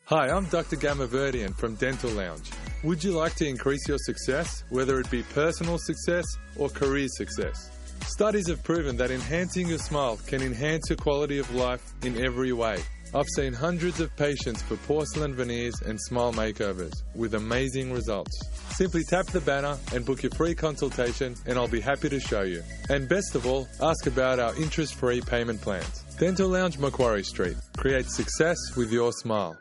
Hi, I'm Dr. Gamaverdian from Dental Lounge. Would you like to increase your success, whether it be personal success or career success? Studies have proven that enhancing your smile can enhance your quality of life in every way. I've seen hundreds of patients for porcelain veneers and smile makeovers with amazing results. Simply tap the banner and book your free consultation and I'll be happy to show you. And best of all, ask about our interest-free payment plans. Dental Lounge, Macquarie Street. Create success with your smile.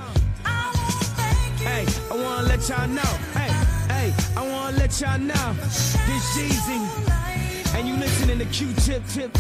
Hey, I wanna let y'all know. Hey, I wanna let y'all know. This Jeezy, and you listening to Q-Tip, tip.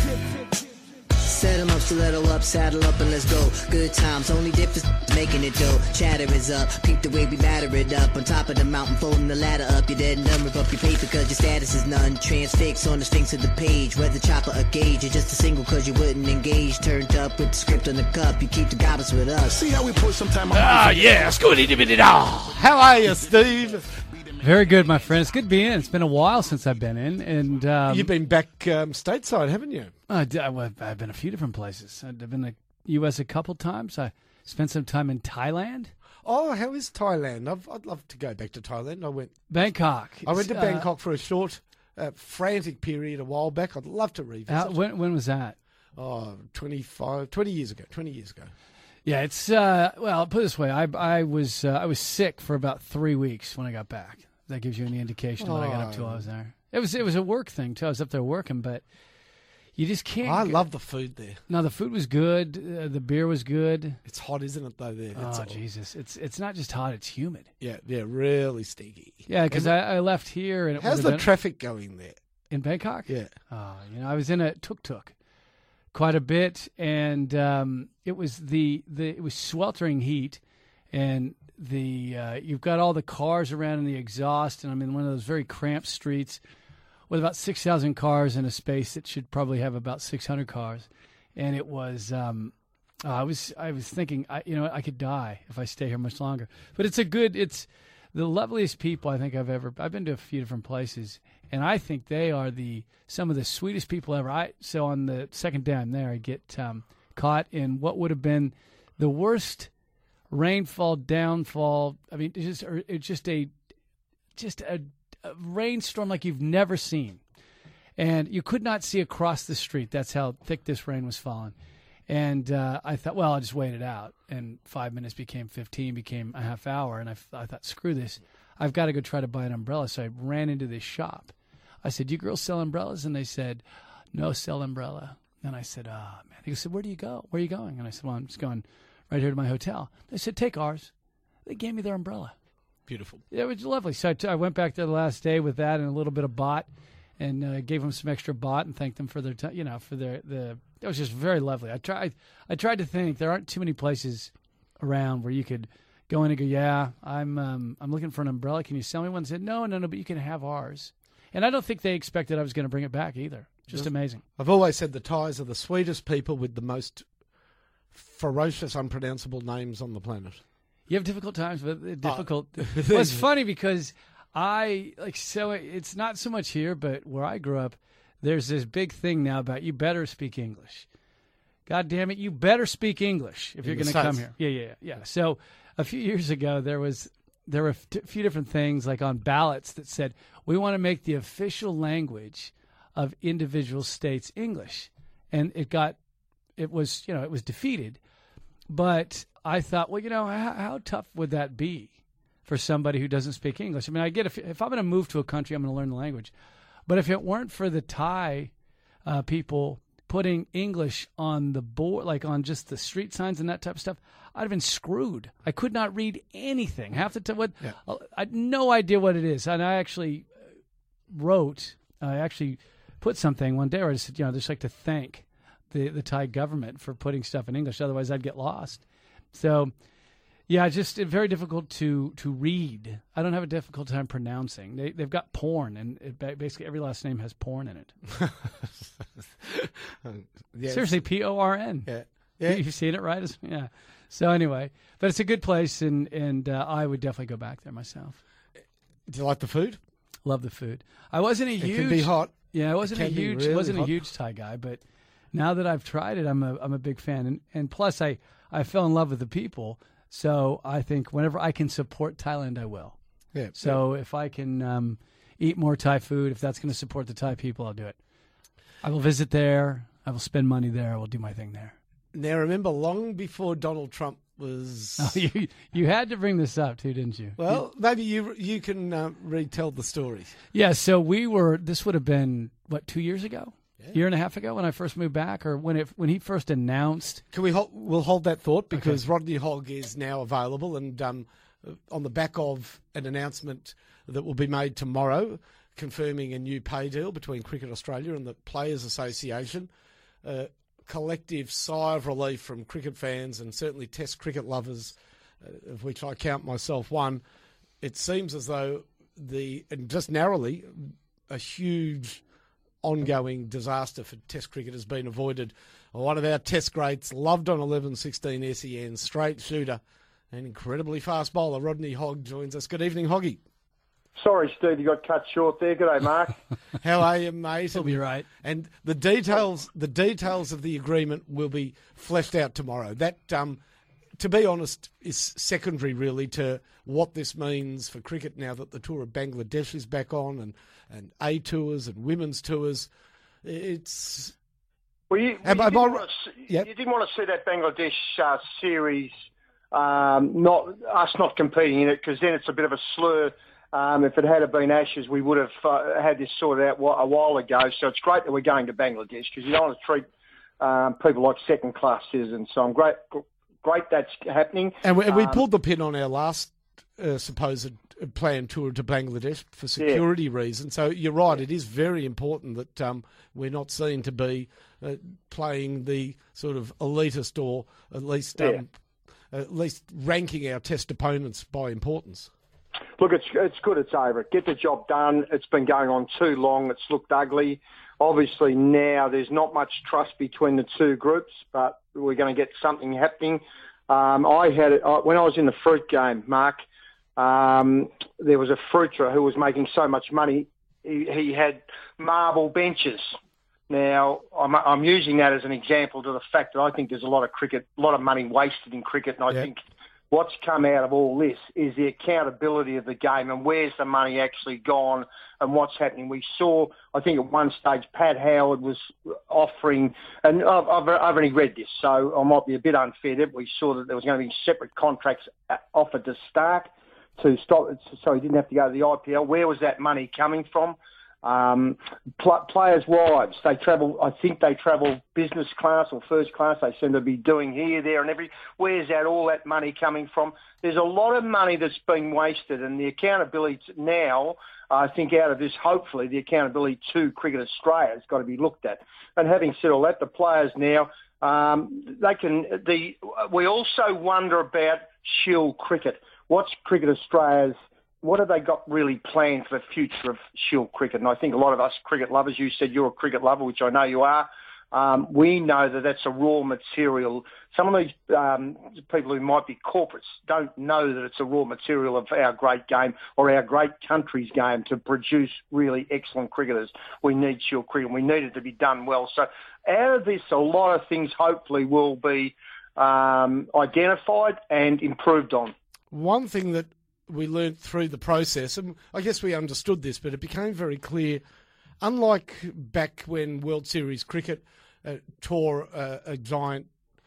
Set 'em up, stiletto up, saddle up, and let's go. Good times, only difference making it dope. Chatter is up, peep the way we batter it up. On top of the mountain, folding the ladder up. You're dead and done, rip up your paper cause your status is none. Transfix on the sphinx of the page, whether chopper or gauge. You're just a single cause you wouldn't engage. Turned up with the script on the cup, you keep the goblins with us. See how we push some time on. Yeah, how are you, Steve? Very good, my friend. It's good to be in. It's been a while since I've been in. And You've been back stateside, haven't you? I've been a few different places. I've been to the U.S. a couple times. I spent some time in Thailand. Oh, how is Thailand? I'd love to go back to Thailand. Bangkok. I went to Bangkok for a short, frantic period a while back. I'd love to revisit. When was that? Oh, 20 years ago. Yeah, it's well, put it this way. I was sick for about 3 weeks when I got back. That gives you any indication of what I got up to while I was there. It was a work thing too. I was up there working, but you just can't. I love the food there. No, the food was good. The beer was good. It's hot, isn't it? Though there. Jesus! It's not just hot; it's humid. Yeah, really sticky. Yeah, because I left here and how's the traffic going there in Bangkok? Yeah. I was in a tuk-tuk quite a bit, and it was it was sweltering heat, and you've got all the cars around in the exhaust, and I'm in one of those very cramped streets with about 6,000 cars in a space that should probably have about 600 cars, and it was I was thinking I could die if I stay here much longer. But it's the loveliest people I think I've been to a few different places, and I think they are some of the sweetest people ever. So on the second day I'm there, I get caught in what would have been the worst rainfall, downfall. I mean, it's just a rainstorm like you've never seen. And you could not see across the street. That's how thick this rain was falling. And I thought, well, I'll just wait it out. And 5 minutes became 15, became a half hour. And I thought, screw this. I've got to go try to buy an umbrella. So I ran into this shop. I said, "Do you girls sell umbrellas?" And they said, "No, sell umbrella." And I said, "Oh, man." They said, "Where do you go? Where are you going?" And I said, "Well, I'm just going right here to my hotel." They said, "Take ours." They gave me their umbrella. Beautiful. Yeah, it was lovely. So I went back there the last day with that and a little bit of bot, and gave them some extra bot and thanked them for their time. It was just very lovely. I tried to think there aren't too many places around where you could go in and go, "Yeah, I'm looking for an umbrella. Can you sell me one?" They said, No, but you can have ours. And I don't think they expected I was going to bring it back either. Just amazing. I've always said the Thais are the sweetest people with the most ferocious, unpronounceable names on the planet. You have difficult times with it. Well, it's funny because it's not so much here, but where I grew up, there's this big thing now about you better speak English. God damn it, you better speak English if you're going to come here. Yeah. So a few years ago, there were a few different things like on ballots that said, we want to make the official language of individual states English. And it was defeated. But I thought, well, how tough would that be for somebody who doesn't speak English? I mean, I get if I'm going to move to a country, I'm going to learn the language. But if it weren't for the Thai people putting English on the board, like on just the street signs and that type of stuff, I'd have been screwed. I could not read anything. Half the time, I had no idea what it is. And I actually put something one day where I said, I'd just like to thank the Thai government for putting stuff in English. Otherwise, I'd get lost. So, yeah, just very difficult to read. I don't have a difficult time pronouncing. They've got porn, and basically every last name has porn in it. Yes. Seriously, Porn. Yeah. You've seen it, right? Yeah. So anyway, but it's a good place, and I would definitely go back there myself. Do you like the food? Love the food. I wasn't a huge. It can be hot. Yeah, I wasn't a really huge Thai guy, but now that I've tried it, I'm a big fan, and plus I fell in love with the people. So I think whenever I can support Thailand, I will. Yeah. So if I can eat more Thai food, if that's going to support the Thai people, I'll do it. I will visit there. I will spend money there. I will do my thing there. Now, remember, long before Donald Trump was... Oh, you had to bring this up too, didn't you? Well, maybe you can retell the story. Yeah, so this would have been, 2 years ago? Year and a half ago when I first moved back, or when he first announced... Can we'll hold that thought, because Rodney Hogg is now available, and on the back of an announcement that will be made tomorrow, confirming a new pay deal between Cricket Australia and the Players Association, collective sigh of relief from cricket fans and certainly Test cricket lovers, of which I count myself one. It seems as though and just narrowly, a huge ongoing disaster for Test cricket has been avoided. One of our Test greats, loved on 11-16 SEN, straight shooter and incredibly fast bowler, Rodney Hogg, joins us. Good evening, Hoggy. Sorry, Steve, you got cut short there. G'day, Mark. How are you, mate? He'll be right. And the details of the agreement will be fleshed out tomorrow. That, to be honest, is secondary really to what this means for cricket now that the tour of Bangladesh is back on, and A tours and women's tours. It's... Well, you didn't want to see that Bangladesh series, not competing in it, because then it's a bit of a slur. If it had been Ashes, we would have had this sorted out a while ago. So it's great that we're going to Bangladesh, because you don't want to treat people like second-class citizens. So I'm great that's happening. And we pulled the pin on our last supposed planned tour to Bangladesh for security reasons. So you're right, it is very important that we're not seen to be playing the sort of elitist, or at least ranking our Test opponents by importance. Look, it's good it's over. Get the job done. It's been going on too long. It's looked ugly. Obviously now there's not much trust between the two groups, but we're going to get something happening. When I was in the fruit game, Mark, there was a fruiterer who was making so much money, he had marble benches. Now, I'm using that as an example to the fact that I think there's a lot of money wasted in cricket, and I think what's come out of all this is the accountability of the game and where's the money actually gone and what's happening. We saw, I think at one stage, Pat Howard was offering, and I've only read this, so I might be a bit unfair there, but we saw that there was going to be separate contracts offered to Stark to stop it, so he didn't have to go to the IPL. Where was that money coming from? Players' wives, I think they travel business class or first class. They seem to be doing here, there and where's all that money coming from? There's a lot of money that's been wasted, and the accountability now, I think out of this, hopefully the accountability to Cricket Australia has got to be looked at. And having said all that, the players now, we also wonder about Shield cricket. What's Cricket Australia's, what have they got really planned for the future of Shield cricket? And I think a lot of us cricket lovers, you said you're a cricket lover, which I know you are, we know that that's a raw material. Some of these people who might be corporates don't know that it's a raw material of our great game or our great country's game to produce really excellent cricketers. We need Shield cricket, and we need it to be done well. So out of this, a lot of things hopefully will be identified and improved on. One thing that we learnt through the process, and I guess we understood this, but it became very clear, unlike back when World Series cricket tore a giant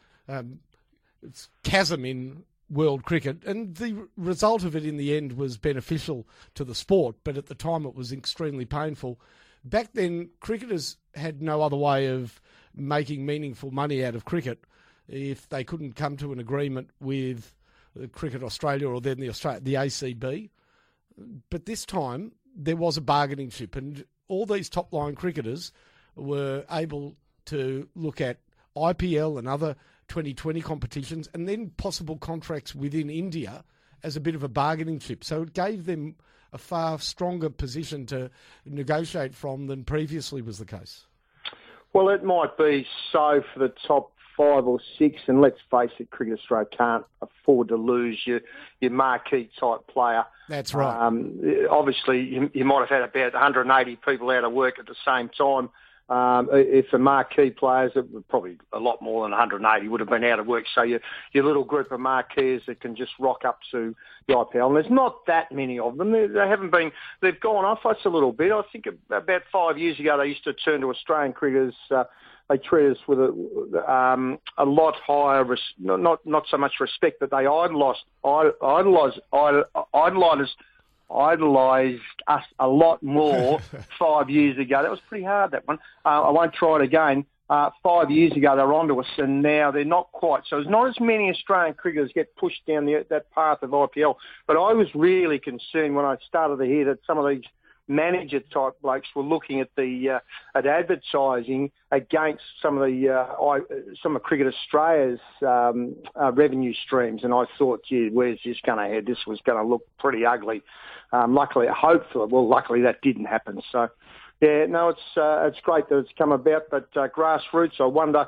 chasm in world cricket, and the result of it in the end was beneficial to the sport, but at the time it was extremely painful. Back then, cricketers had no other way of making meaningful money out of cricket if they couldn't come to an agreement with Cricket Australia or then the ACB. But this time there was a bargaining chip, and all these top-line cricketers were able to look at IPL and other 2020 competitions and then possible contracts within India as a bit of a bargaining chip. So it gave them a far stronger position to negotiate from than previously was the case. Well, it might be so for the top 5 or 6, and let's face it, Cricket Australia can't afford to lose your marquee type player. That's right. Obviously, you might have had about 180 people out of work at the same time, If the marquee players, probably a lot more than 180 would have been out of work. So your little group of marquees that can just rock up to the IPL, and there's not that many of them. They haven't been. They've gone off us a little bit. I think about 5 years ago they used to turn to Australian cricketers. They treat us with a lot higher, not so much respect, but they idolised us a lot more 5 years ago. That was pretty hard, that one. I won't try it again. 5 years ago, they were onto us, and now they're not quite. So there's not as many Australian cricketers get pushed down that path of IPL. But I was really concerned when I started to hear that some of these manager-type blokes were looking at at advertising against some of Cricket Australia's revenue streams, and I thought, gee, where's this going to head? This was going to look pretty ugly. Luckily that didn't happen. So, yeah, no, it's great that it's come about, but grassroots, I wonder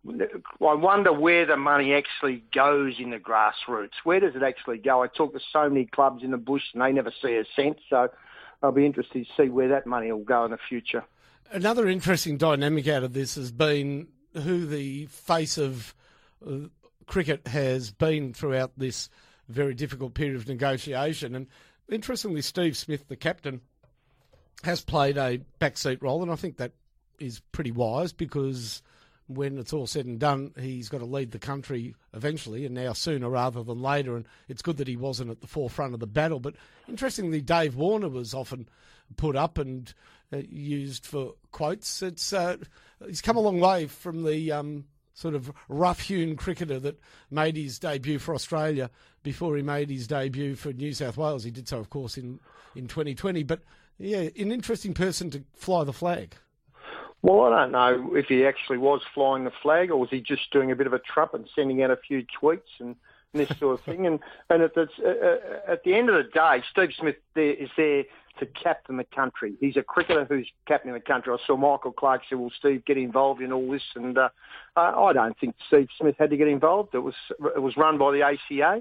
where the money actually goes in the grassroots. Where does it actually go? I talk to so many clubs in the bush, and they never see a cent, so I'll be interested to see where that money will go in the future. Another interesting dynamic out of this has been who the face of cricket has been throughout this very difficult period of negotiation. And interestingly, Steve Smith, the captain, has played a backseat role, and I think that is pretty wise because when it's all said and done, he's got to lead the country eventually, and now sooner rather than later, and it's good that he wasn't at the forefront of the battle. But interestingly, Dave Warner was often put up and used for quotes. He's come a long way from the sort of rough-hewn cricketer that made his debut for Australia before he made his debut for New South Wales. He did so, of course, in 2020. But, yeah, an interesting person to fly the flag. Well, I don't know if he actually was flying the flag or was he just doing a bit of a trump and sending out a few tweets and this sort of thing. And at the end of the day, Steve Smith is there to captain the country. He's a cricketer who's captaining the country. I saw Michael Clarke say, well, Steve, get involved in all this. And I don't think Steve Smith had to get involved. It was run by the ACA.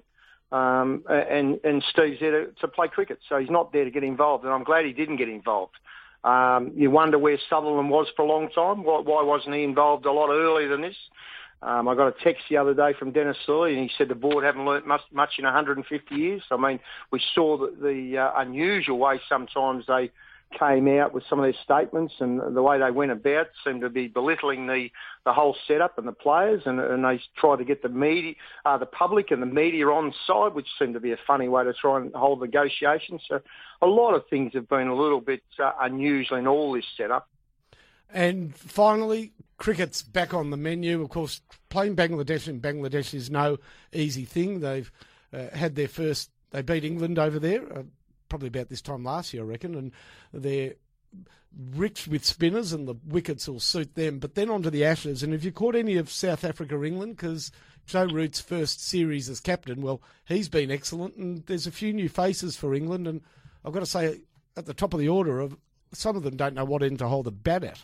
And Steve's there to play cricket. So he's not there to get involved. And I'm glad he didn't get involved. You wonder where Sutherland was for a long time. Why wasn't he involved a lot earlier than this? I got a text the other day from Dennis Lilly, and he said the board haven't learnt much in 150 years. I mean, we saw the unusual way sometimes they came out with some of their statements, and the way they went about seemed to be belittling the whole setup and the players, and they tried to get the media, the public and the media on side, which seemed to be a funny way to try and hold negotiations. So a lot of things have been a little bit unusual in all this setup. And finally, cricket's back on the menu. Of course, playing Bangladesh in Bangladesh is no easy thing. They've had their first, they beat England over there, probably about this time last year, I reckon, and they're rich with spinners and the wickets will suit them. But then onto the Ashes, and if you caught any of South Africa-England, because Joe Root's first series as captain, well, he's been excellent, and there's a few new faces for England, and I've got to say, at the top of the order, some of them don't know what end to hold the bat at.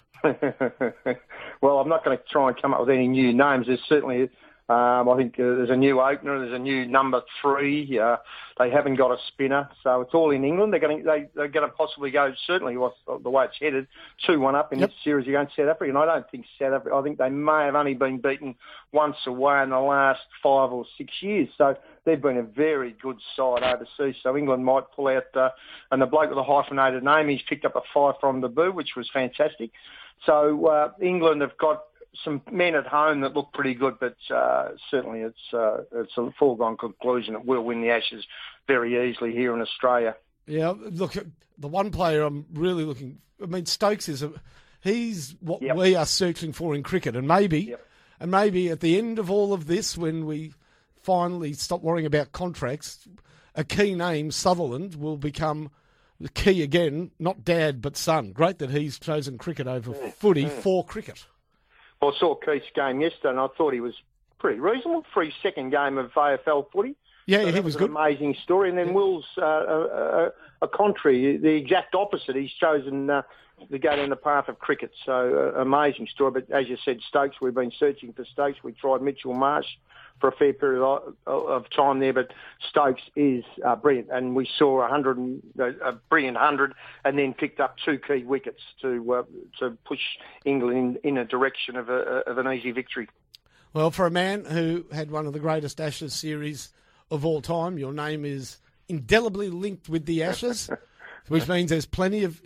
Well, I'm not going to try and come up with any new names. There's certainly... I think there's a new opener, there's a new number 3. They haven't got a spinner, so it's all in England. They're going to possibly go, certainly the way it's headed, 2-1 up in this series against South Africa. And I don't think South Africa, I think they may have only been beaten once away in the last 5 or 6 years. So they've been a very good side overseas. So England might pull out, and the bloke with a hyphenated name, he's picked up a 5 from debut, which was fantastic. So England have got some men at home that look pretty good, but certainly it's a foregone conclusion it will win the Ashes very easily here in Australia. Yeah, look, the one player I'm really looking... I mean, Stokes he's what we are searching for in cricket, and maybe at the end of all of this, when we finally stop worrying about contracts, a key name, Sutherland, will become the key again, not dad but son. Great that he's chosen cricket over footy for cricket. I saw Keith's game yesterday, and I thought he was pretty reasonable for his second game of AFL footy. Yeah, so he was good. An amazing story. And then Will's a contrary, the exact opposite. He's chosen to go down the path of cricket. So amazing story. But as you said, Stokes, we've been searching for Stokes. We tried Mitchell Marsh for a fair period of time there. But Stokes is brilliant, and we saw a brilliant 100, and then picked up 2 key wickets to push England in a direction of an easy victory. Well, for a man who had one of the greatest Ashes series of all time, your name is indelibly linked with the Ashes, which means there's plenty of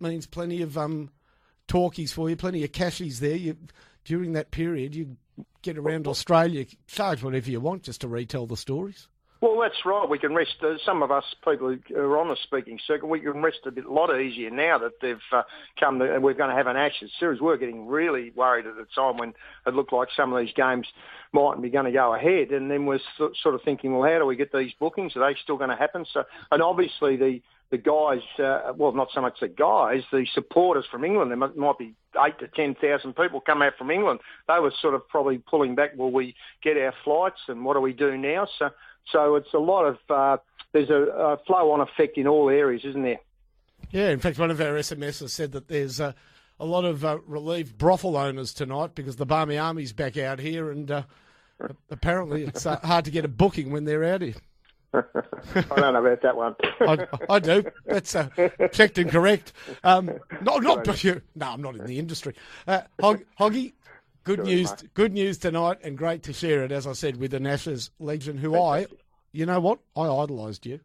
talkies for you, plenty of cashies there. During that period, you get around Australia, charge whatever you want just to retell the stories. Well, that's right. We can rest. Some of us people who are on the speaking circuit, we can rest a lot easier now that they've come to, and we're going to have an Ashes series. We were getting really worried at the time when it looked like some of these games mightn't be going to go ahead, and then we're sort of thinking, well, how do we get these bookings? Are they still going to happen? So, and obviously the guys, well, not so much the guys, the supporters from England, there might be 8,000 to 10,000 people come out from England. They were sort of probably pulling back, will we get our flights and what do we do now? So it's a lot of, there's a flow-on effect in all areas, isn't there? Yeah, in fact, one of our SMSs said that there's a lot of relieved brothel owners tonight because the Barmy Army's back out here, and apparently it's hard to get a booking when they're out here. I don't know about that one. I do. That's checked and correct. No, I'm not in the industry. Hoggy, good news. Good news tonight, and great to share it. As I said, with an Ashes legend who you know what? I idolised you.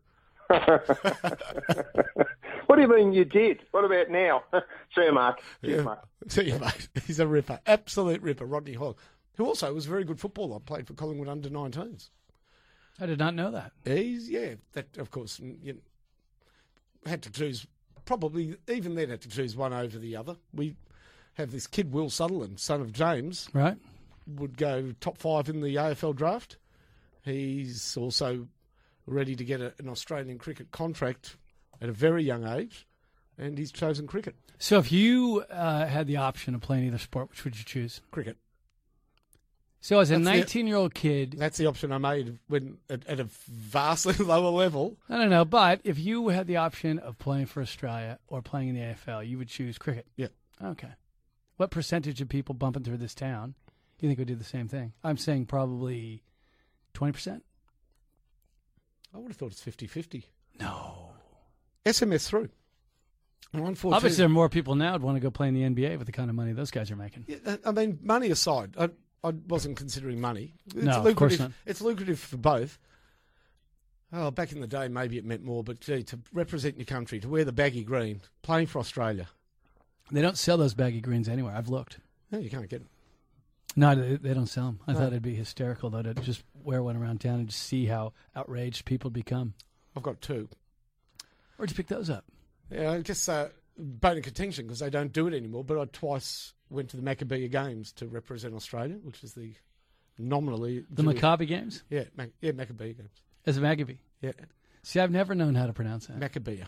What do you mean you did? What about now? See you, Mark. See you, mate. He's a ripper, absolute ripper. Rodney Hogg, who also was a very good footballer, played for Collingwood under-19s. I did not know that. That of course, you had to choose, probably even then had to choose one over the other. We have this kid, Will Sutherland, son of James, right? Would go top 5 in the AFL draft. He's also ready to get an Australian cricket contract at a very young age, and he's chosen cricket. So if you had the option of playing either sport, which would you choose? Cricket. So as a 19-year-old kid... That's the option I made when at a vastly lower level. No. But if you had the option of playing for Australia or playing in the AFL, you would choose cricket? Yeah. Okay. What percentage of people bumping through this town do you think would do the same thing? I'm saying probably 20%. I would have thought it's 50-50. No. SMS through. Obviously, there are more people now who'd want to go play in the NBA with the kind of money those guys are making. Yeah, I mean, money aside, I wasn't considering money. Of course not. It's lucrative for both. Oh, back in the day, maybe it meant more, but gee, to represent your country, to wear the baggy green, playing for Australia. They don't sell those baggy greens anywhere. I've looked. No, you can't get them. No, they don't sell them. I thought it'd be hysterical, though, to just wear one around town and just see how outraged people become. I've got 2. Where'd you pick those up? Yeah, I guess bone of contention because they don't do it anymore, but I twice went to the Maccabea Games to represent Australia, which is the nominally... The Maccabi Games? Yeah, Maccabea Games. As a Maccabee? Yeah. See, I've never known how to pronounce that. Maccabea.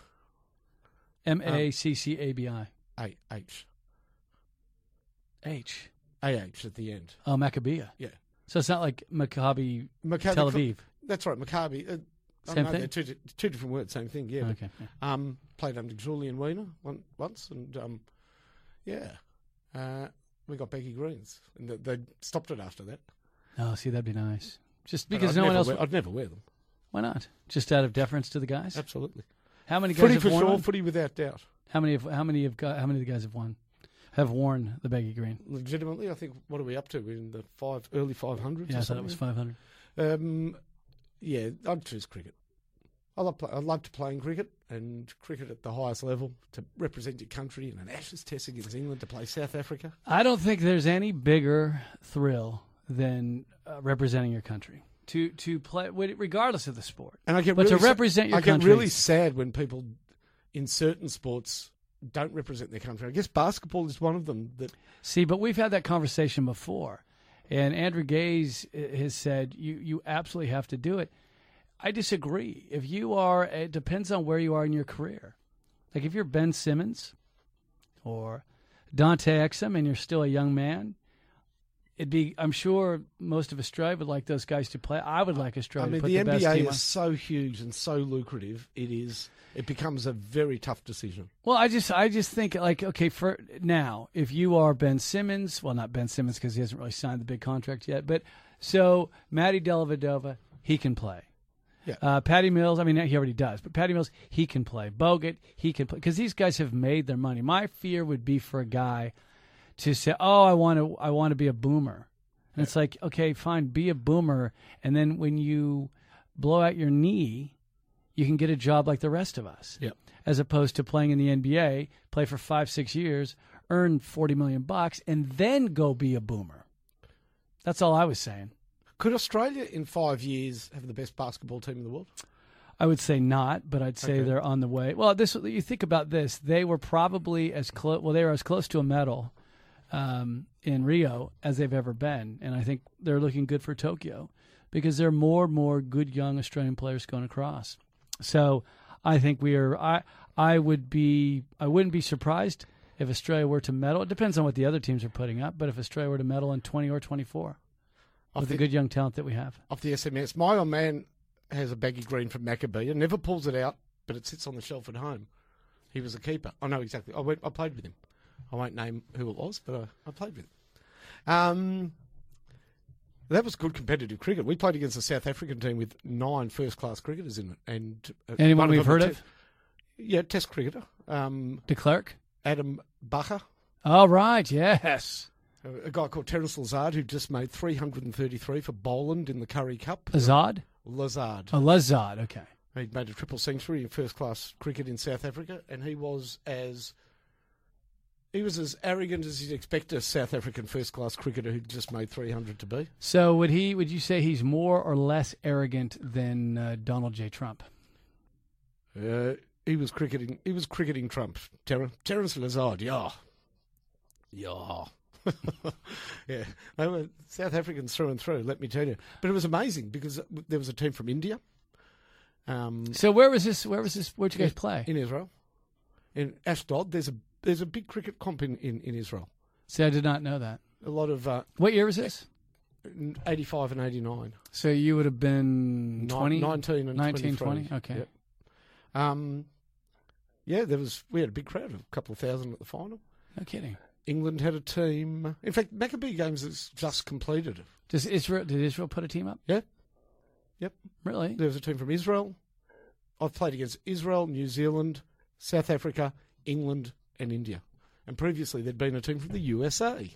Maccabi. H. H. AH at the end. Oh, Maccabea. Yeah. So it's not like Maccabi Tel Aviv. That's right, Maccabi. Same thing? They're two different words, same thing, yeah. Okay. Yeah. Played under Julian Wiener once, and we got baggy greens, and they stopped it after that. Oh, see, that'd be nice. Just because no one else... I'd never wear them. Why not? Just out of deference to the guys? Absolutely. How many guys footy have for worn sure, one? footy without doubt. How many of the guys have worn the baggy green? Legitimately, I think, what are we up to? We're in the early 500s? Yeah, I thought it was 500. Yeah, I'd choose cricket. I love to play in cricket, and cricket at the highest level, to represent your country in an Ashes test against England, to play South Africa. I don't think there's any bigger thrill than representing your country. To play, regardless of the sport. And to represent your country. I get really sad when people in certain sports don't represent their country. I guess basketball is one of them. See, but we've had that conversation before. And Andrew Gaze has said, you absolutely have to do it. I disagree. If you are, it depends on where you are in your career. Like if you're Ben Simmons or Dante Exum and you're still a young man, I'm sure most of Australia would like those guys to play. I would like Australia to put the best team on. The NBA is so huge and so lucrative. It becomes a very tough decision. Well, I just think, like, okay, for now, if you are Ben Simmons, well, not Ben Simmons because he hasn't really signed the big contract yet, but So Matty Dellavedova, he can play. Yeah. Patty Mills, I mean, he already does, but Patty Mills, he can play. Bogut, he can play. Because these guys have made their money. My fear would be for a guy to say, oh, I want to be a boomer. And it's like, okay, fine, be a boomer. And then when you blow out your knee, you can get a job like the rest of us. Yep. As opposed to playing in the NBA, play for 5-6 years, earn $40 million, and then go be a boomer. That's all I was saying. Could Australia in 5 years have the best basketball team in the world? I would say not, but I'd say they're on the way. Well, you think about this. They were probably as close. Well, they were as close to a medal in Rio as they've ever been, and I think they're looking good for Tokyo because there are more and more good young Australian players going across. So I think we are. I wouldn't be surprised if Australia were to medal. It depends on what the other teams are putting up, but if Australia were to medal in 20 or 24. With the good young talent that we have. Off the SMS, my old man has a baggy green from Maccabee and never pulls it out, but it sits on the shelf at home. He was a keeper. I know exactly. I played with him. I won't name who it was, but I played with him. That was good competitive cricket. We played against a South African team with 9 first-class cricketers in it. And anyone we've heard of? Yeah, Test cricketer. De Klerk? Adam Bacher. Oh, right, yes. A guy called Terence Lazard, who just made 333 for Boland in the Currie Cup. Lazard? Lazard. Oh, Lazard, okay. He made a triple century in first-class cricket in South Africa, and he was as arrogant as you'd expect a South African first-class cricketer who just made 300 to be. So would you say he's more or less arrogant than Donald J. Trump? He was cricketing Trump. Terence Lazard, yeah. Yeah, they were South Africans through and through, let me tell you. But it was amazing because there was a team from India. So where was this? Where'd you guys play? In Israel. In Ashdod, there's a big cricket comp in Israel. See, I did not know that. A lot of... what year was this? 85 and 89. So you would have been 20? 19 and 19, 23. 20? Okay. Yep. Yeah, we had a big crowd, a couple of thousand at the final. No kidding. England had a team. In fact, Maccabee Games is just completed. Did Israel put a team up? Yeah. Yep. Really? There was a team from Israel. I've played against Israel, New Zealand, South Africa, England, and India. And previously there'd been a team from the USA.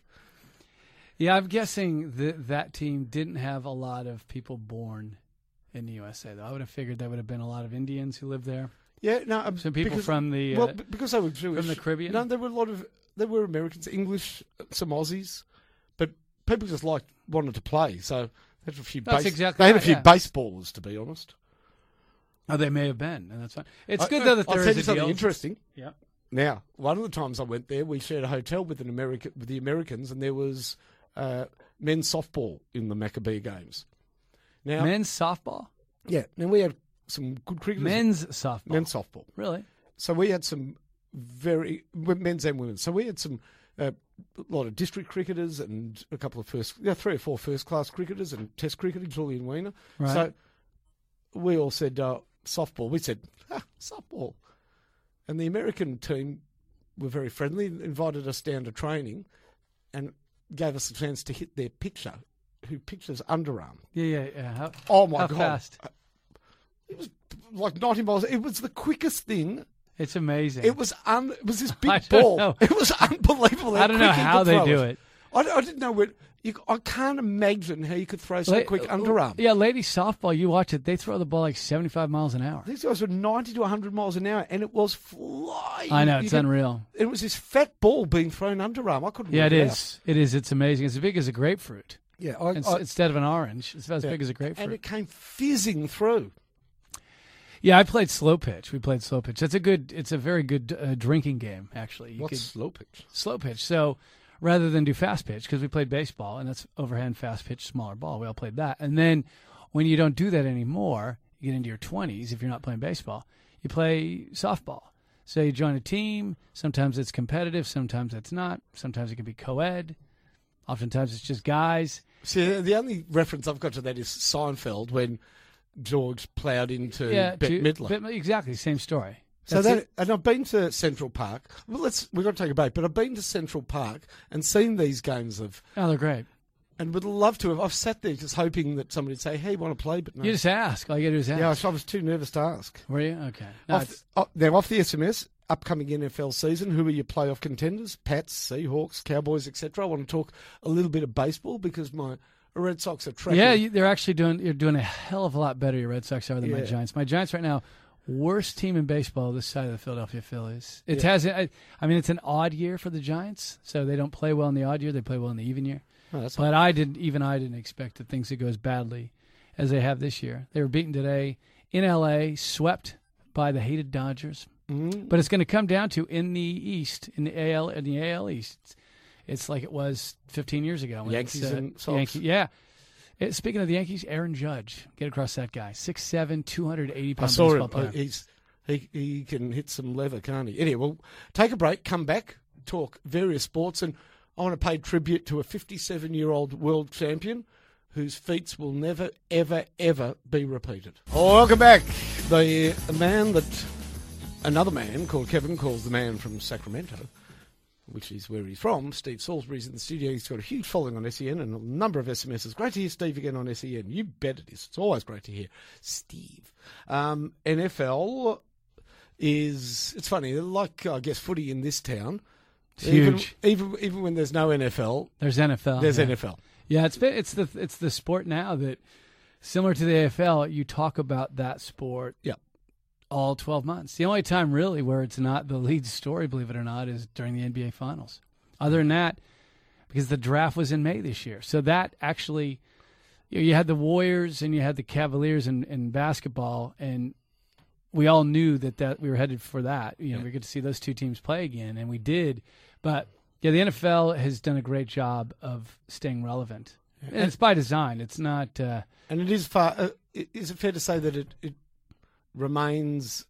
Yeah, I'm guessing that team didn't have a lot of people born in the USA, though. I would have figured there would have been a lot of Indians who lived there. Yeah, no. Some people from the... because they were Jewish. From the Caribbean? No, there were Americans, English, some Aussies, but people just wanted to play, so they had a few, baseballers, to be honest. Oh, they may have been, and that's fine. It's good, though, that there is a something deal. Interesting. Yeah. Now, one of the times I went there, we shared a hotel with the Americans, and there was men's softball in the Maccabee Games. Now, men's softball? Yeah. Now, we had some good cricketers. Men's softball? Men's softball. Really? So we had some men's and women's. So we had a lot of district cricketers and a couple of 3 or 4 first-class cricketers and Test cricketer, Julian Weiner. Right. So we all said softball. We said, softball. And the American team were very friendly, invited us down to training and gave us a chance to hit their pitcher, who pitches underarm. Yeah. Oh, my God. How fast? It was like 90 miles. It was the quickest thing. It's amazing. It was this big ball. It was unbelievable. I don't know how they do it. I didn't know I can't imagine how you could throw so quick underarm. Yeah, ladies softball, you watch it. They throw the ball like 75 miles an hour. These guys were 90 to 100 miles an hour, and it was flying. I know, it's unreal. It was this fat ball being thrown underarm. I couldn't. Yeah, it is. It is. It's amazing. It's as big as a grapefruit. Yeah, instead of an orange, it's as big as a grapefruit. And it came fizzing through. Yeah, I played slow pitch. We played slow pitch. It's a very good drinking game, actually. What's slow pitch? Slow pitch. So rather than do fast pitch, because we played baseball, and that's overhand, fast pitch, smaller ball. We all played that. And then when you don't do that anymore, you get into your 20s, if you're not playing baseball, you play softball. So you join a team. Sometimes it's competitive. Sometimes it's not. Sometimes it can be co-ed. Oftentimes it's just guys. See, the only reference I've got to that is Seinfeld, when George ploughed into Bette Midler. Exactly, same story. And I've been to Central Park. Well, we've got to take a break, but I've been to Central Park and seen these games of... Oh, they're great. And would love to have. I've sat there just hoping that somebody would say, hey, want to play? But no. You just ask. All you got to do is ask. Yeah, I was too nervous to ask. Were you? Okay. No, They're off the SMS. Upcoming NFL season. Who are your playoff contenders? Pats, Seahawks, Cowboys, etc. I want to talk a little bit of baseball because my Red Sox are tracking. Yeah, they're actually you're doing a hell of a lot better, your Red Sox are, than my Giants. My Giants right now, worst team in baseball this side of the Philadelphia Phillies. It has. I mean, it's an odd year for the Giants, so they don't play well in the odd year. They play well in the even year. Oh, but I didn't expect that things would go as badly as they have this year. They were beaten today in L.A., swept by the hated Dodgers. Mm-hmm. But it's going to come down to in the East, in the AL East. It's like it was 15 years ago. Yankees and Sox. Speaking of the Yankees, Aaron Judge. Get across that guy. 6'7", 280-pound I saw baseball him. player. He can hit some leather, can't he? Anyway, we'll take a break, come back, talk various sports, and I want to pay tribute to a 57-year-old world champion whose feats will never, ever, ever be repeated. Oh, welcome back. The man that another man called Kevin calls the man from Sacramento, which is where he's from. Steve Salisbury's in the studio. He's got a huge following on SEN and a number of SMSs. Great to hear Steve again on SEN. You bet it is. It's always great to hear Steve. NFL is, it's funny, like, I guess, footy in this town. It's huge. Even when there's no NFL. There's NFL. There's NFL. Yeah, it's the sport now that, similar to the AFL, you talk about that sport all 12 months. The only time really where it's not the lead story, believe it or not, is during the NBA Finals. Other than that, because the draft was in May this year. So that actually, you had the Warriors and you had the Cavaliers in basketball, and we all knew that we were headed for that. We were good to see those two teams play again, and we did. But yeah, the NFL has done a great job of staying relevant, and it's by design. It's not. And it is is it fair to say that it remains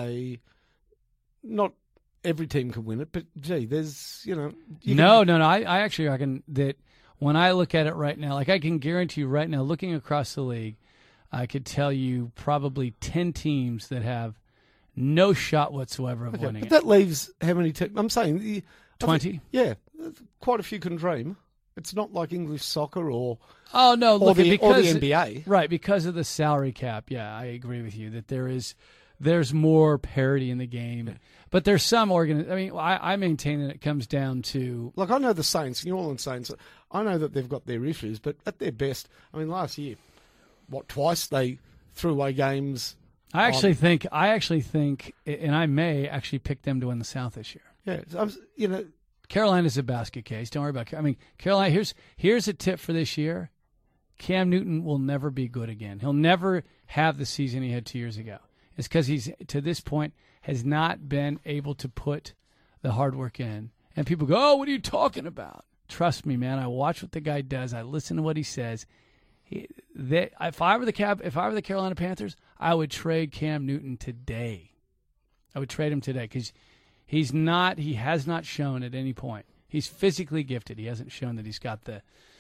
not every team can win it, but gee, there's No. I actually reckon that when I look at it right now, like I can guarantee you right now, looking across the league, I could tell you probably 10 teams that have no shot whatsoever of winning but it. that leaves how many teams? I'm saying 20. Yeah, quite a few can dream. It's not like English soccer or because or the NBA, right? Because of the salary cap. Yeah, I agree with you that there's more parity in the game, but there's some I maintain that it comes down to, like, I know the Saints, New Orleans Saints. I know that they've got their issues, but at their best, I mean, last year, twice they threw away games. I actually think, and I may actually pick them to win the South this year. Yeah, Carolina's a basket case. Don't worry about. I mean, Carolina. Here's a tip for this year: Cam Newton will never be good again. He'll never have the season he had 2 years ago. It's because he's to this point has not been able to put the hard work in. And people go, "Oh, what are you talking about?" Trust me, man. I watch what the guy does. I listen to what he says. If I were the Carolina Panthers, I would trade Cam Newton today. I would trade him today because he has not shown at any point. He's physically gifted. He hasn't shown that he's got the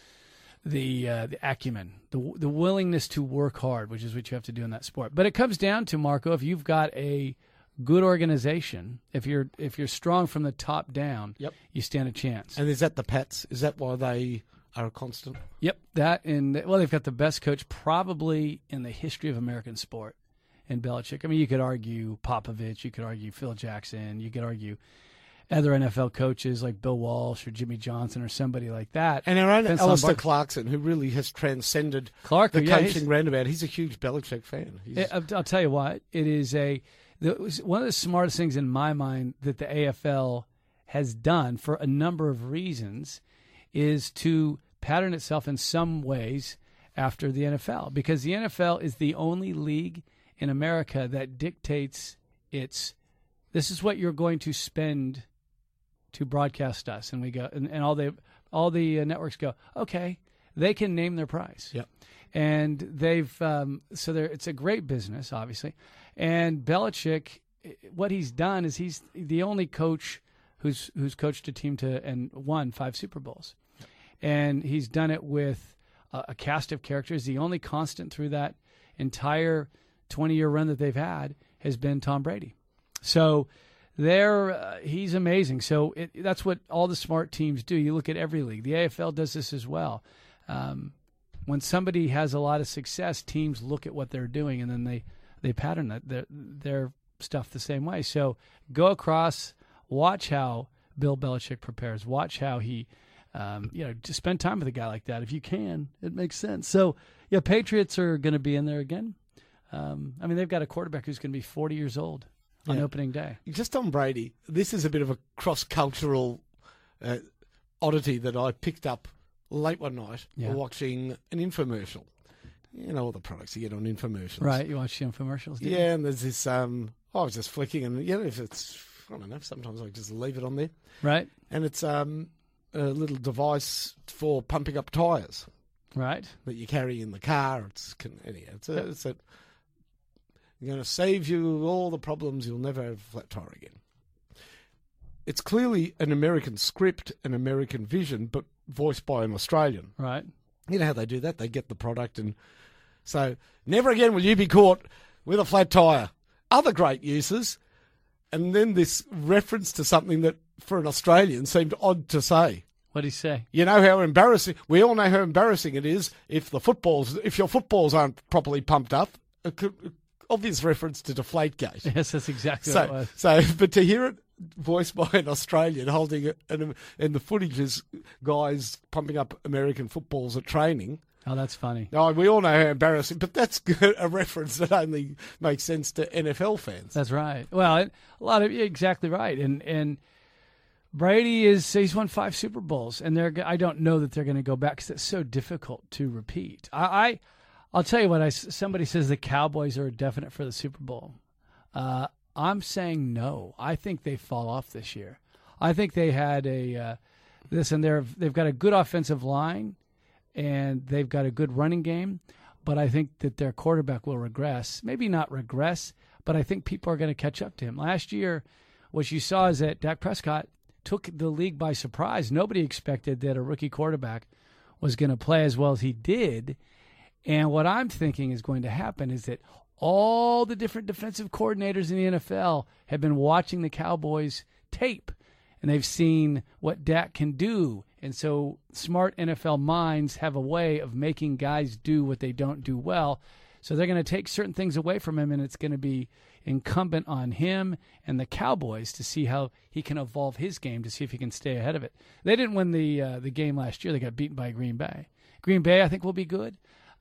acumen, the willingness to work hard, which is what you have to do in that sport. But it comes down to, Marco, if you've got a good organization, if you're strong from the top down, you stand a chance. And is that the Pats? Is that why they are a constant? Yep, they've got the best coach probably in the history of American sport. And Belichick. I mean, you could argue Popovich, you could argue Phil Jackson, you could argue other NFL coaches like Bill Walsh or Jimmy Johnson or somebody like that. And our own Alistair Clarkson, who really has transcended the coaching roundabout. He's a huge Belichick fan. I'll tell you what, it is one of the smartest things in my mind that the AFL has done for a number of reasons is to pattern itself in some ways after the NFL, because the NFL is the only league in America that dictates this is what you're going to spend to broadcast us. And we go, and all the networks go, okay, they can name their price. Yep. And they've, it's a great business, obviously. And Belichick, what he's done is he's the only coach who's coached a team and won 5 Super Bowls. Yep. And he's done it with a cast of characters. The only constant through that entire 20-year run that they've had has been Tom Brady. So he's amazing. So that's what all the smart teams do. You look at every league. The AFL does this as well. when somebody has a lot of success, teams look at what they're doing and then they pattern their stuff the same way. So go across, watch how Bill Belichick prepares, watch how he, just spend time with a guy like that. If you can, it makes sense. So, yeah, Patriots are going to be in there again. They've got a quarterback who's going to be 40 years old on opening day. Just on Brady, this is a bit of a cross-cultural oddity that I picked up late one night watching an infomercial. You know all the products you get on infomercials. Right, you watch the infomercials, do you? Yeah, and there's this, I was just flicking, and if it's, I don't know, sometimes I just leave it on there. Right. And it's a little device for pumping up tyres. Right. That you carry in the car. It's going to save you all the problems. You'll never have a flat tyre again. It's clearly an American script, an American vision, but voiced by an Australian. Right. You know how they do that? They get the product and so never again will you be caught with a flat tyre. Other great uses, and then this reference to something that for an Australian seemed odd to say. What did he say? You know how embarrassing, we all know how embarrassing it is if your footballs aren't properly pumped up. Obvious reference to Deflategate. Yes, that's exactly what it was. So, but to hear it voiced by an Australian holding it, and the footage is guys pumping up American footballs at training. Oh, that's funny. No, we all know how embarrassing, but that's a reference that only makes sense to NFL fans. That's right. Well, exactly right. And Brady he's won 5 Super Bowls, and I don't know that they're going to go back because it's so difficult to repeat. I'll tell you what. Somebody says the Cowboys are definite for the Super Bowl. I'm saying no. I think they fall off this year. I think they had they've got a good offensive line, and they've got a good running game, but I think that their quarterback will regress. Maybe not regress, but I think people are going to catch up to him. Last year, what you saw is that Dak Prescott took the league by surprise. Nobody expected that a rookie quarterback was going to play as well as he did. And what I'm thinking is going to happen is that all the different defensive coordinators in the NFL have been watching the Cowboys tape, and they've seen what Dak can do. And so smart NFL minds have a way of making guys do what they don't do well. So they're going to take certain things away from him, and it's going to be incumbent on him and the Cowboys to see how he can evolve his game, to see if he can stay ahead of it. They didn't win the game last year. They got beaten by Green Bay. Green Bay, I think, will be good.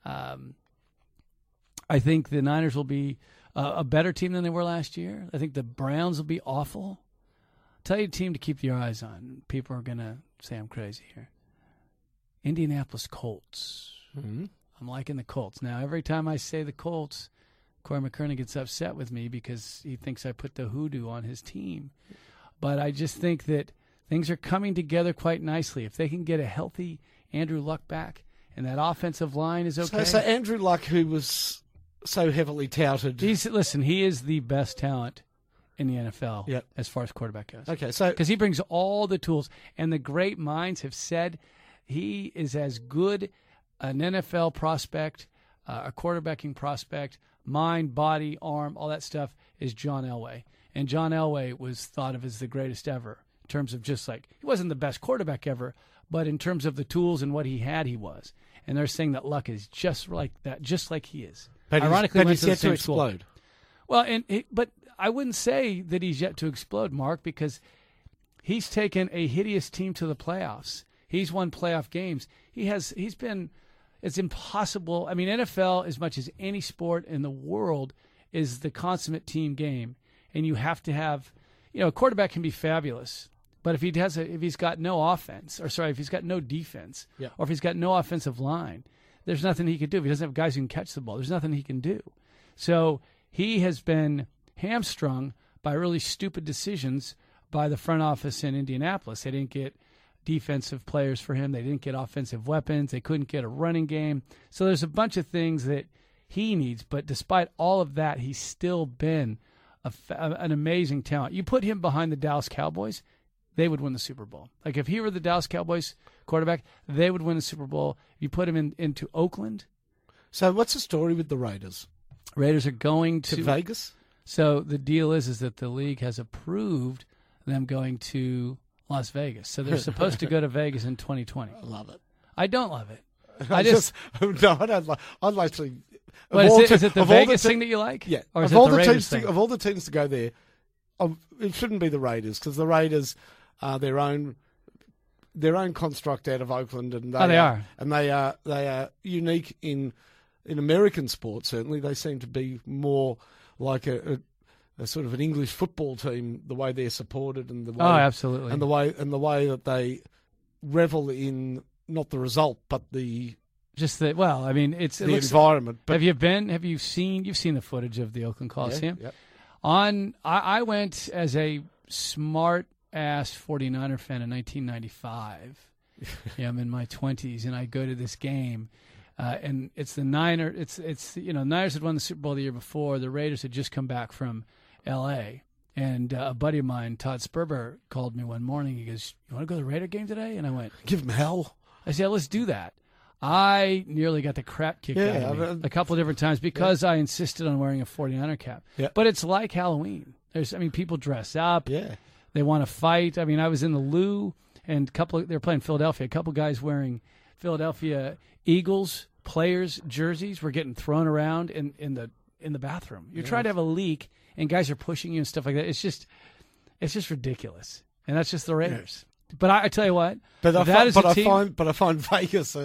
I think the Niners will be a better team than they were last year. I think the Browns will be awful. I'll tell you a team to keep your eyes on. People are going to say I'm crazy here. Indianapolis Colts. Mm-hmm. I'm liking the Colts. Now, every time I say the Colts, Corey McKernan gets upset with me because he thinks I put the hoodoo on his team. But I just think that things are coming together quite nicely. If they can get a healthy Andrew Luck back and that offensive line is okay. So Andrew Luck, who was so heavily touted. He is the best talent in the NFL as far as quarterback goes. Okay, so because he brings all the tools, and the great minds have said he is as good an NFL prospect, a quarterbacking prospect, mind, body, arm, all that stuff, is John Elway. And John Elway was thought of as the greatest ever in terms of just like, he wasn't the best quarterback ever, but in terms of the tools and what he had, he was. And they're saying that Luck is just like that, just like he is. But ironically, he's yet to explode. Well, but I wouldn't say that he's yet to explode, Mark, because he's taken a hideous team to the playoffs. He's won playoff games. It's impossible. I mean, NFL, as much as any sport in the world, is the consummate team game. And you have to have, a quarterback can be fabulous, but if he's got no offense, if he's got no defense, or if he's got no offensive line, there's nothing he can do. If he doesn't have guys who can catch the ball, there's nothing he can do. So he has been hamstrung by really stupid decisions by the front office in Indianapolis. They didn't get defensive players for him. They didn't get offensive weapons. They couldn't get a running game. So there's a bunch of things that he needs. But despite all of that, he's still been an amazing talent. You put him behind the Dallas Cowboys, they would win the Super Bowl. Like if he were the Dallas Cowboys quarterback, they would win the Super Bowl. If you put him into Oakland. So what's the story with the Raiders? Raiders are going to Vegas? So the deal is that the league has approved them going to Las Vegas. So they're supposed to go to Vegas in 2020. I love it. I don't love it. I just no, I don't like. I'd actually. What, is it the Vegas thing that you like? Yeah. Or is of it all the the Raiders teams, thing? of all the teams to go there, it shouldn't be the Raiders because the Raiders are their own construct out of Oakland, and they are unique in American sports. Certainly, they seem to be more like a sort of an English football team. The way they're supported and the way, absolutely, and the way that they revel in not the result but the. Just that. Well, I mean, it's the environment. But You've seen the footage of the Oakland Coliseum? Yeah. I went as a smart ass 49er fan in 1995. Yeah, I'm in my 20s, and I go to this game, and it's the Niners. It's Niners had won the Super Bowl the year before. The Raiders had just come back from L.A. And a buddy of mine, Todd Sperber, called me one morning. He goes, "You want to go to the Raider game today?" And I went, "Give them hell." I said, "Let's do that." I nearly got the crap kicked out of me a couple of different times because I insisted on wearing a 49er cap. Yeah. But it's like Halloween. People dress up. Yeah. They want to fight. I mean, I was in the Lou, and they were playing Philadelphia. A couple guys wearing Philadelphia Eagles players' jerseys were getting thrown around in the bathroom. You're trying to have a leak, and guys are pushing you and stuff like that. It's just ridiculous. And that's just the Raiders. Yeah. But I tell you what, I find Vegas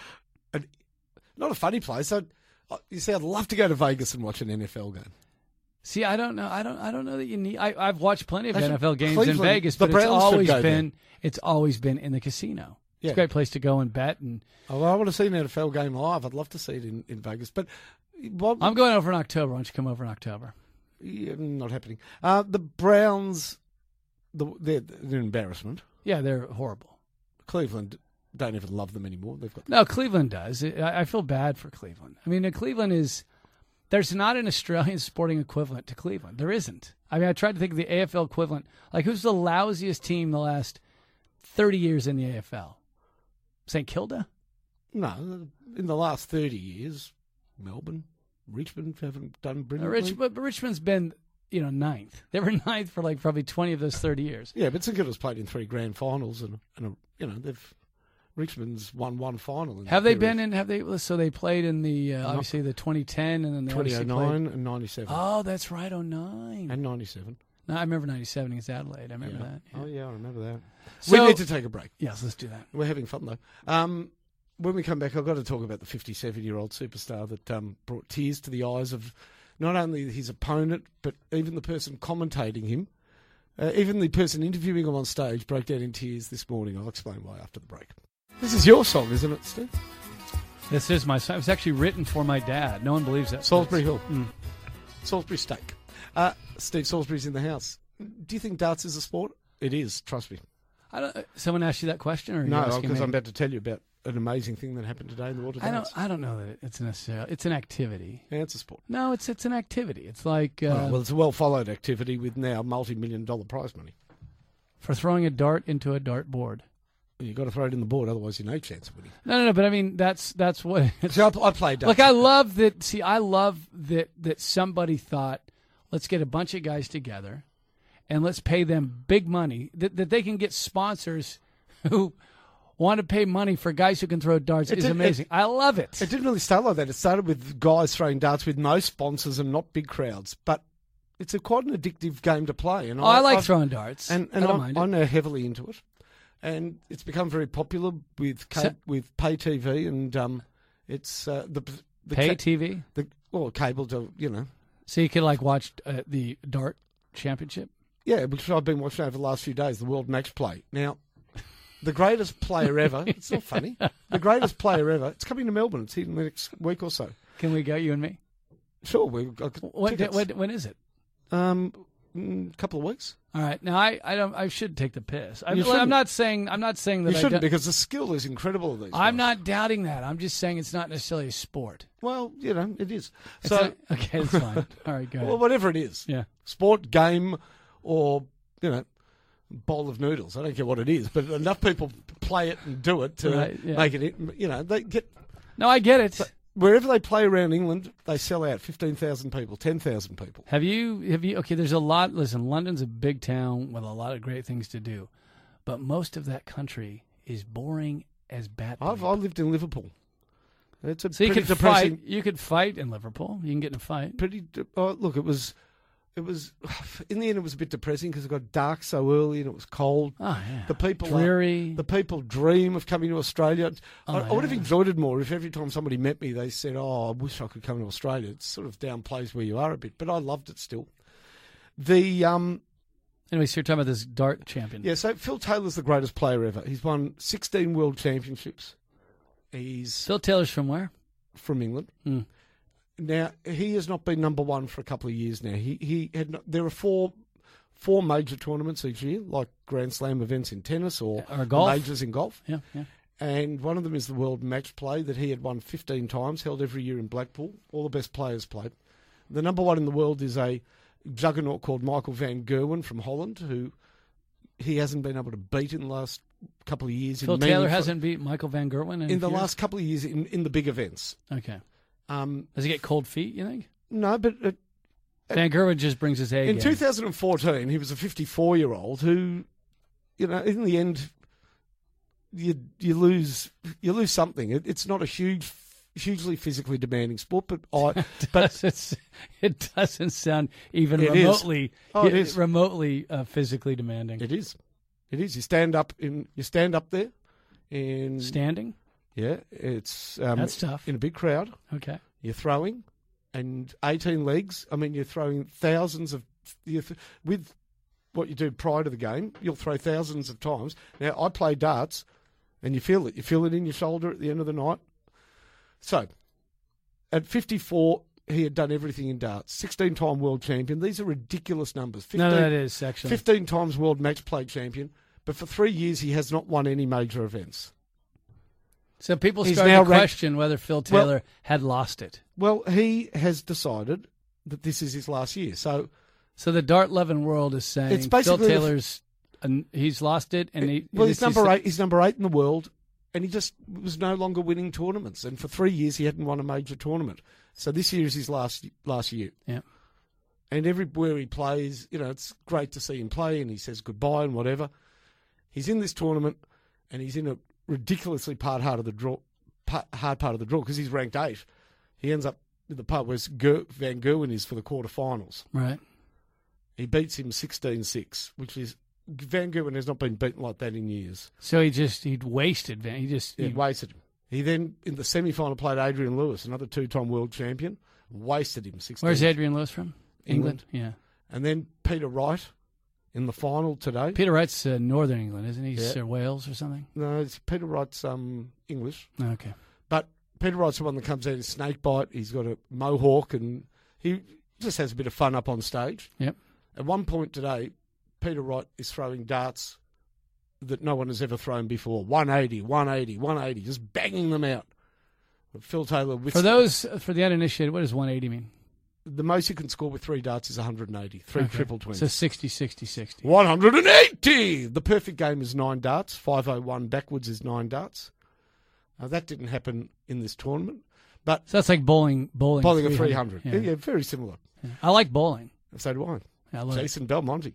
not a funny place. You see, I'd love to go to Vegas and watch an NFL game. See, I don't know. I don't know that you need. I've watched plenty of Actually, NFL games Cleveland, in Vegas, the but Browns it's always been in the casino. It's Yeah. a great place to go and bet. And I want to see an NFL game live. I'd love to see it in Vegas. But I'm going over in October. Why don't you come over in October? Yeah, not happening. The Browns, they're an embarrassment. Yeah, they're horrible. Cleveland don't even love them anymore. No, Cleveland does. I feel bad for Cleveland. I mean, Cleveland is. There's not an Australian sporting equivalent to Cleveland. There isn't. I mean, I tried to think of the AFL equivalent. Like, who's the lousiest team the last 30 years in the AFL? St. Kilda? No, in the last 30 years, Melbourne, Richmond haven't done brilliantly. But Richmond's been, ninth. They were ninth for like probably 20 of those 30 years. Yeah, but St Kilda's played in 3 grand finals, and Richmond's won 1 final. Have they been in? Have they? So they played in the obviously the 2010 and then they 2009 and 97. Oh, that's right, 09 and 97. No, I remember 97 against Adelaide. I remember that. Yeah. Oh yeah, I remember that. So, we need to take a break. Yes, let's do that. We're having fun though. When we come back, I've got to talk about the 57-year-old superstar that brought tears to the eyes of not only his opponent but even the person commentating him. Even the person interviewing him on stage broke down in tears this morning. I'll explain why after the break. This is your song, isn't it, Steve? This is my song. It was actually written for my dad. No one believes that. Salisbury Hill. Salisbury Steak. Steve Salisbury's in the house. Do you think darts is a sport? It is, trust me. Someone asked you that question? Or no, because I'm about to tell you about an amazing thing that happened today in the water dance. I don't know that it's necessarily. It's an activity. Yeah, it's a sport. No, it's an activity. It's like... well, it's a well-followed activity with now multi-million-dollar prize money. For throwing a dart into a dart board. You've got to throw it in the board, otherwise you no chance of winning. No, but I mean, that's what... So I play darts. Look, I love that... See, I love that somebody thought, let's get a bunch of guys together and let's pay them big money, that they can get sponsors who want to pay money for guys who can throw darts is amazing. I love it. It didn't really start like that. It started with guys throwing darts with no sponsors and not big crowds, but it's quite an addictive game to play. And I like throwing darts. And I don't mind it. I'm now heavily into it. And it's become very popular with with pay TV, and it's the pay TV. Cable to So you can watch the dart championship. Yeah, which I've been watching over the last few days, the World Match Play. Now, the greatest player ever. It's not funny. The greatest player ever. It's coming to Melbourne. It's here in the next week or so. Can we go, you and me? Sure. When is it? Couple of weeks. All right. Now I should take the piss. I'm not saying that you shouldn't, because the skill is incredible. These I'm guys. not doubting that. I'm just saying it's not necessarily a sport. Well, it is. Okay, that's fine. All right, go ahead. Well, whatever it is. Yeah. Sport, game, or bowl of noodles. I don't care what it is, but enough people play it and do it to make it. They get. No, I get it. Wherever they play around England, they sell out 15,000 people, 10,000 people. Have you? Okay, there's a lot. Listen, London's a big town with a lot of great things to do, but most of that country is boring as bat. I lived in Liverpool. It's a So you pretty could depressing. fight. You could fight in Liverpool. You can get in a fight. Look, it was. In the end, it was a bit depressing because it got dark so early and it was cold. Oh yeah. The people Dreary. The people dream of coming to Australia. Oh, I would have yeah. enjoyed it more if every time somebody met me, they said, "Oh, I wish I could come to Australia." It sort of downplays where you are a bit, but I loved it still. The Anyway, so you're talking about this dart champion. Yeah, so Phil Taylor's the greatest player ever. He's won 16 world championships. He's Phil Taylor's from where? from England. Mm. Now, he has not been number one for a couple of years now. He had not, there are four major tournaments each year, like Grand Slam events in tennis or golf. majors in golf. Yeah, yeah. And one of them is the World Match Play that he had won 15 times, held every year in Blackpool. All the best players played. The number one in the world is a juggernaut called Michael van Gerwen from Holland, who he hasn't been able to beat in the last couple of years. Phil Taylor hasn't beat Michael van Gerwen in the last couple of years in the big events. Okay. Does he get cold feet, you think? No, but Van Gerwen just brings his A in game. 2014, he was a 54-year-old who, in the end, you lose something. It's not a hugely physically demanding sport, but it doesn't sound even It remotely is. remotely physically demanding. It is. You stand up there in Standing? Yeah, it's That's tough. in a big crowd. Okay. You're throwing, and 18 legs. I mean, you're throwing thousands of with what you do prior to the game. You'll throw thousands of times. Now, I play darts, and you feel it. You feel it in your shoulder at the end of the night. So, at 54, he had done everything in darts. 16-time world champion. These are ridiculous numbers. 15, No, that is actually 15 times world match play champion. But for 3 years, he has not won any major events. So people He's started now to question whether Phil Taylor had lost it. Well, he has decided that this is his last year. So the Dart 11 world is saying It's Phil basically Taylor's he's lost it, and he's number 8. He's number 8 in the world, and he just was no longer winning tournaments. And for 3 years, he hadn't won a major tournament. So this year is his last year. Yeah. And everywhere he plays, it's great to see him play, and he says goodbye and whatever. He's in this tournament, and he's in a ridiculously hard part of the draw because he's ranked 8. He ends up with the part where Van Gerwen is for the quarterfinals. Right. He beats him 16-6, which is Van Gerwen has not been beaten like that in years. So he'd wasted Van. He wasted him. He then in the semi-final played Adrian Lewis, another 2-time world champion, wasted him 16. Where's Adrian Lewis from? England. Yeah. And then Peter Wright in the final today. Peter Wright's Northern England, isn't he? Yeah. Wales or something? No, it's Peter Wright's English. Okay. But Peter Wright's the one that comes out in snakebite. He's got a mohawk and he just has a bit of fun up on stage. Yep. At one point today, Peter Wright is throwing darts that no one has ever thrown before. 180, 180, 180, just banging them out. Phil Taylor... For the uninitiated, what does 180 mean? The most you can score with 3 darts is 180. 3 triple twins. So 60, 60, 60. 180! The perfect game is 9 darts. 501 backwards is 9 darts. That didn't happen in this tournament. But So that's like bowling a 300. Yeah. Yeah, very similar. Yeah. I like bowling. So do I. Yeah, I love Jason Belmonte.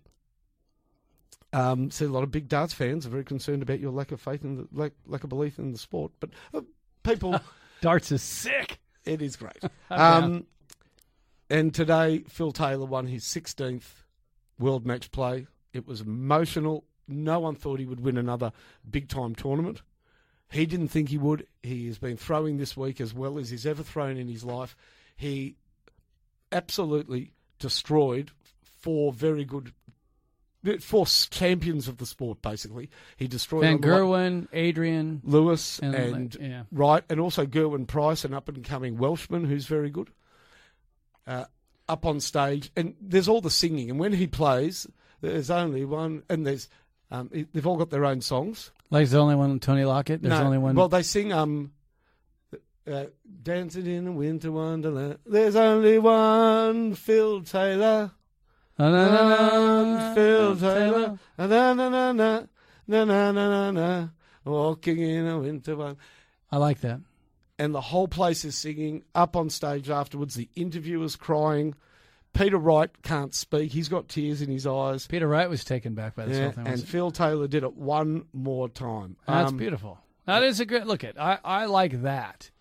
See, a lot of big darts fans are very concerned about your lack of faith in the lack of belief in the sport. But people... Darts is sick. It is great. And today, Phil Taylor won his 16th World Match Play. It was emotional. No one thought he would win another big-time tournament. He didn't think he would. He has been throwing this week as well as he's ever thrown in his life. He absolutely destroyed 4 champions of the sport, basically. He destroyed Van Gerwen, Adrian Lewis and yeah. Wright, and also Gerwin Price, an up-and-coming Welshman who's very good. Up on stage, and there's all the singing. And when he plays, there's only one, and there's they've all got their own songs. Like there's only one Tony Lockett. There's only one. Well, they sing "Dancing in a Winter Wonderland." There's only one Phil Taylor. Phil Taylor. Na na na na na na na na. Walking in a winter wonderland. I like that. And the whole place is singing. Up on stage afterwards, the interviewer's crying. Peter Wright can't speak. He's got tears in his eyes. Peter Wright was taken back by this whole thing. And Phil Taylor did it one more time. That's beautiful. That is a great look at. I like that.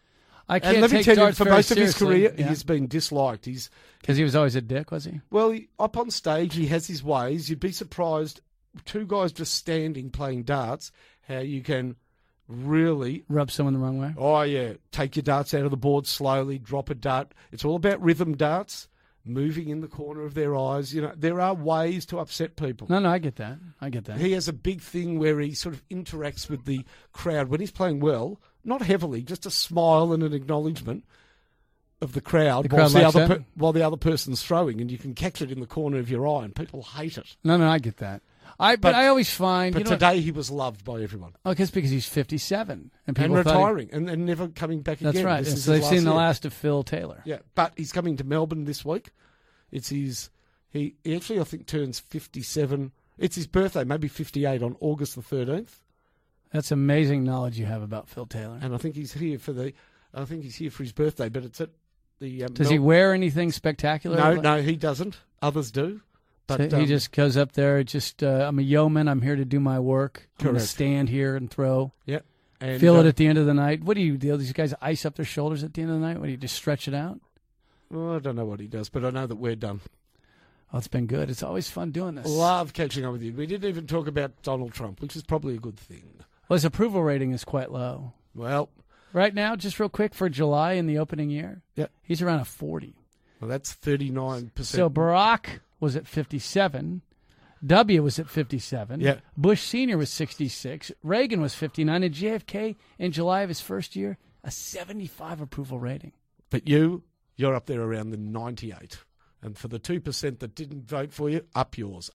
I can't And let me take tell you, darts for very most of his seriously. career, he's been disliked. He's Because he was always a dick, was he? Well, up on stage, he has his ways. You'd be surprised, two guys just standing playing darts, how you can really, Rub someone the wrong way. oh yeah, take your darts out of the board slowly, drop a dart. It's all about rhythm darts, moving in the corner of their eyes. You know, there are ways to upset people. No, I get that. I get that. He has a big thing where he sort of interacts with the crowd when he's playing well, not heavily, just a smile and an acknowledgement of the crowd, The crowd likes that? while the other person's throwing, and you can catch it in the corner of your eye, and people hate it. No, I get that. But I always find, But you know, today he was loved by everyone. because he's 57 and And people thought he- retiring, and never coming back That's again. right. This is So his they've seen the year. last of Phil Taylor. Yeah, but he's coming to Melbourne this week. It's his. He actually, I think, turns 57. It's his birthday, maybe 58 on August the 13th. That's amazing knowledge you have about Phil Taylor. And I think he's here for the. I think he's here for his birthday, but it's at the. Does he wear anything spectacular? No, he doesn't. Others do. But So he just goes up there. I'm a yeoman. I'm here to do my work. I'm going to Correct. stand here and throw. yeah. And, Feel it at the end of the night. What do you do? These guys ice up their shoulders at the end of the night? What do you just stretch it out? well, I don't know what he does, but I know that we're done. Oh, it's been good. It's always fun doing this. Love catching up with you. We didn't even talk about Donald Trump, which is probably a good thing. Well, his approval rating is quite low. Well, Right now, just real quick, for July in the opening year, Yep. he's around a 40. that's 39%. So Barack was at 57. W was at 57. Yeah. Bush Sr. was 66. Reagan was 59. And JFK, in July of his first year, a 75 approval rating. But you're up there around the 98. And for the 2% that didn't vote for you, up yours.